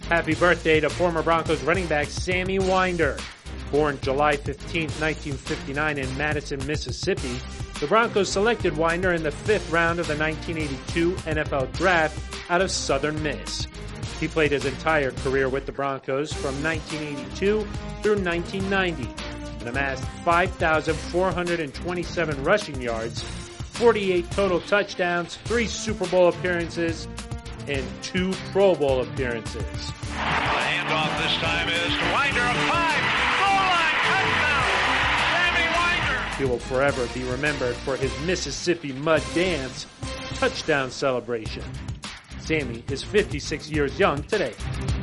Happy birthday to former Broncos running back Sammy Winder. Born July 15, 1959 in Madison, Mississippi, the Broncos selected Winder in the 5th round of the 1982 NFL Draft out of Southern Miss. He played his entire career with the Broncos from 1982 through 1990 and amassed 5,427 rushing yards, 48 total touchdowns, 3 Super Bowl appearances, and 2 Pro Bowl appearances. The handoff this time is to Winder, a 5-goal line touchdown, Sammy Winder. He will forever be remembered for his Mississippi Mud Dance touchdown celebration. Sammy is 56 years young today.